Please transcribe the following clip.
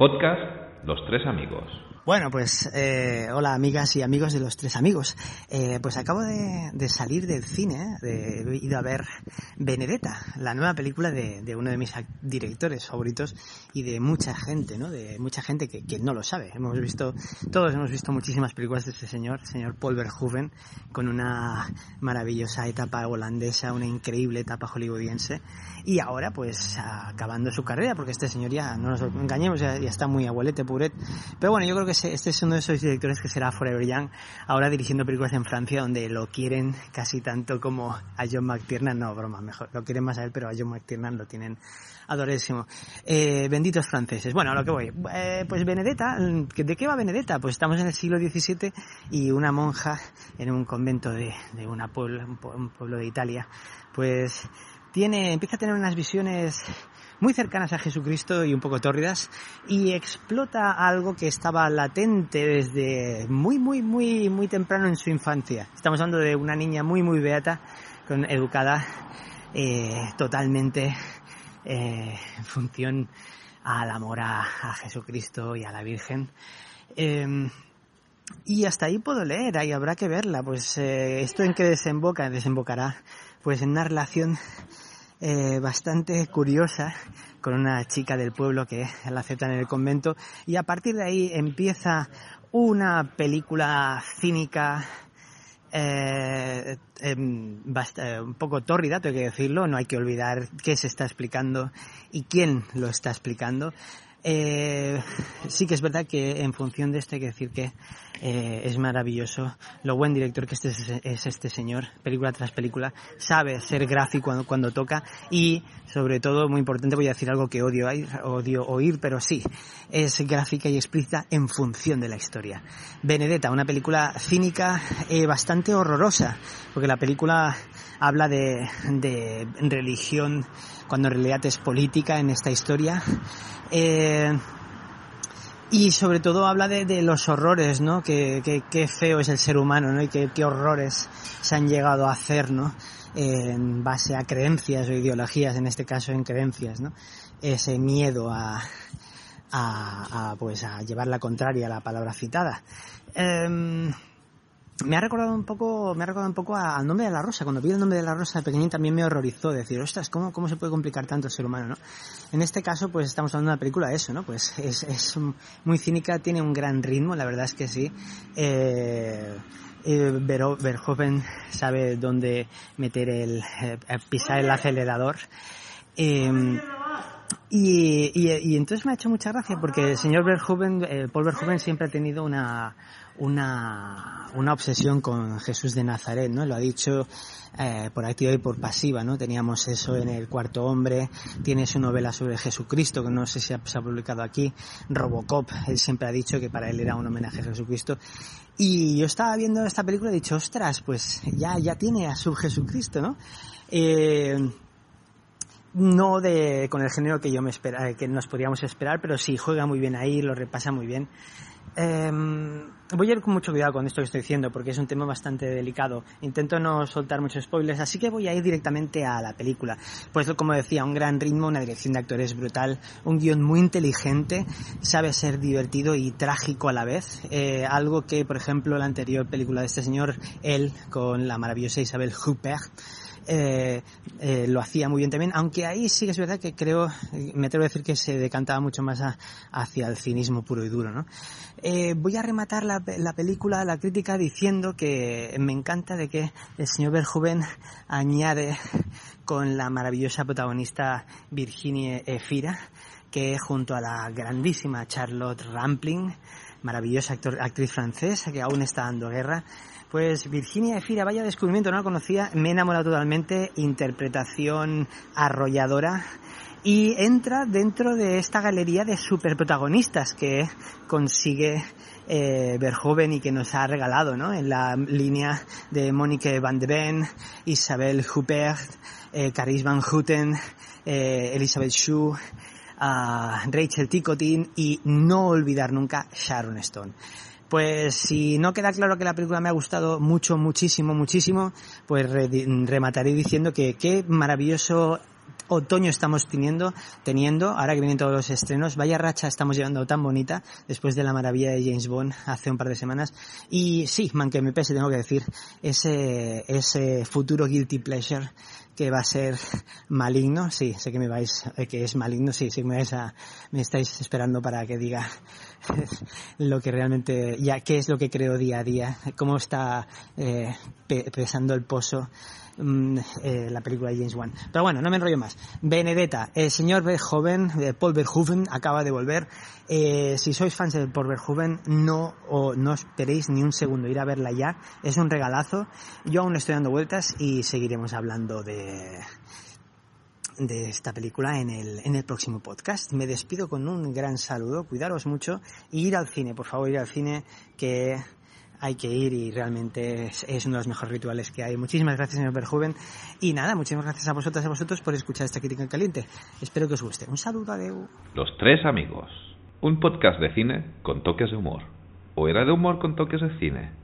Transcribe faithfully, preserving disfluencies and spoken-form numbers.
Podcast Los Tres Amigos. Bueno, pues eh, hola amigas y amigos de Los Tres Amigos. Eh, pues acabo de, de salir del cine, de, he ido a ver Benedetta, la nueva película de, de uno de mis directores favoritos y de mucha gente, ¿no? De mucha gente que, que no lo sabe. Hemos visto, todos hemos visto muchísimas películas de este señor, señor Paul Verhoeven, con una maravillosa etapa holandesa, una increíble etapa hollywoodiense, y ahora pues acabando su carrera, porque este señor ya, no nos engañemos, ya, ya está muy abuelete, pobret. Pero bueno, yo creo que este es uno de esos directores que será Forever Young, ahora dirigiendo películas en Francia donde lo quieren casi tanto como a John McTiernan. No, broma, mejor, lo quieren más a él, pero a John McTiernan lo tienen adoradísimo. Eh, benditos franceses. Bueno, a lo que voy. Eh, pues Benedetta, ¿de qué va Benedetta? Pues estamos en el siglo diecisiete y una monja en un convento de, de una pueblo, un pueblo de Italia, pues tiene, empieza a tener unas visiones muy cercanas a Jesucristo y un poco tórridas, y explota algo que estaba latente desde muy, muy, muy, muy temprano en su infancia. Estamos hablando de una niña muy, muy beata, con, educada eh, totalmente eh, en función al amor a, a Jesucristo y a la Virgen. Eh, y hasta ahí puedo leer, ahí habrá que verla. Pues eh, esto en qué desemboca, desembocará pues en una relación Eh, bastante curiosa con una chica del pueblo que la aceptan en el convento, y a partir de ahí empieza una película cínica eh, eh, bast- un poco tórrida, tengo que decirlo. No hay que olvidar qué se está explicando y quién lo está explicando. Eh, sí que es verdad que en función de esto hay que decir que eh, es maravilloso lo buen director que este es, es este señor, película tras película, sabe ser gráfico cuando, cuando toca, y sobre todo, muy importante, voy a decir algo que odio, odio oír, pero sí, es gráfica y explícita en función de la historia. Benedetta, una película cínica eh, bastante horrorosa, porque la película habla de, de religión cuando en realidad es política en esta historia. Eh, y sobre todo habla de, de los horrores, ¿no? Que, que, qué feo es el ser humano, ¿no? Y qué, qué horrores se han llegado a hacer, ¿no? Eh, en base a creencias o ideologías, en este caso en creencias, ¿no? Ese miedo a, a, a pues a llevar la contraria a la palabra citada. Eh, Me ha recordado un poco, me ha recordado un poco al Nombre de la Rosa. Cuando vi El Nombre de la Rosa de pequeñín también me horrorizó decir, ostras, ¿cómo, cómo se puede complicar tanto el ser humano, ¿no? En este caso, pues estamos hablando de una película de eso, ¿no? Pues es, es muy cínica, tiene un gran ritmo, la verdad es que sí. Eh, eh, Verhoeven sabe dónde meter el, eh, pisar el acelerador. Eh, Y, y, y entonces me ha hecho mucha gracia porque el señor Verhoeven, eh, Paul Verhoeven, siempre ha tenido una, una, una obsesión con Jesús de Nazaret, ¿no? Lo ha dicho eh, por activa y por pasiva, ¿no? Teníamos eso en El Cuarto Hombre, tiene su novela sobre Jesucristo, que no sé si ha, se ha publicado aquí, Robocop, él siempre ha dicho que para él era un homenaje a Jesucristo. Y yo estaba viendo esta película y he dicho, ostras, pues ya, ya tiene a su Jesucristo, ¿no? Eh... No de con el género que yo me espera, que nos podríamos esperar, pero sí juega muy bien ahí, lo repasa muy bien. Eh, voy a ir con mucho cuidado con esto que estoy diciendo porque es un tema bastante delicado. Intento no soltar muchos spoilers, así que voy a ir directamente a la película. Pues como decía, un gran ritmo, una dirección de actores brutal, un guión muy inteligente, sabe ser divertido y trágico a la vez. Eh, algo que, por ejemplo, la anterior película de este señor, él, con la maravillosa Isabelle Huppert, Eh, eh, lo hacía muy bien también, aunque ahí sí que es verdad que creo, me atrevo a decir que se decantaba mucho más a, hacia el cinismo puro y duro, ¿no? Eh, voy a rematar la, la película, la crítica, diciendo que me encanta de que el señor Verhoeven añade con la maravillosa protagonista Virginie Efira, que junto a la grandísima Charlotte Rampling, maravillosa actor, actriz francesa que aún está dando guerra, pues Virginie Efira, vaya descubrimiento, no la conocía, me he enamorado totalmente, interpretación arrolladora, y entra dentro de esta galería de superprotagonistas que consigue eh, Verhoeven y que nos ha regalado, ¿no? En la línea de Monique Van de Ven, Isabelle Huppert, eh, Carice Van Houten, eh, Elizabeth Shue, uh, Rachel Ticotin y no olvidar nunca Sharon Stone. Pues si no queda claro que la película me ha gustado mucho, muchísimo, muchísimo, pues re- remataré diciendo que qué maravilloso otoño estamos teniendo, teniendo, ahora que vienen todos los estrenos, vaya racha estamos llevando tan bonita, después de la maravilla de James Bond hace un par de semanas. Y sí, man, que me pese, tengo que decir, ese, ese futuro guilty pleasure que va a ser maligno, sí, sé que me vais, que es maligno, sí, sí que me vais a, me estáis esperando para que diga lo que realmente, ya, qué es lo que creo día a día, cómo está eh, pe- pesando el pozo mm, eh, la película de James Wan. Pero bueno, no me enrollo más. Benedetta, el señor Verhoeven, eh, Paul Verhoeven, acaba de volver. Eh, si sois fans de Paul Verhoeven, no, o no esperéis ni un segundo ir a verla ya. Es un regalazo. Yo aún estoy dando vueltas y seguiremos hablando de de esta película en el en el próximo podcast. Me despido con un gran saludo. Cuidaros mucho y ir al cine, por favor, ir al cine, que hay que ir y realmente es, es uno de los mejores rituales que hay. Muchísimas gracias, señor Verhoeven. Y nada, muchísimas gracias a vosotras y a vosotros por escuchar esta crítica en caliente. Espero que os guste. Un saludo, adeu. Los Tres Amigos. Un podcast de cine con toques de humor. ¿O era de humor con toques de cine?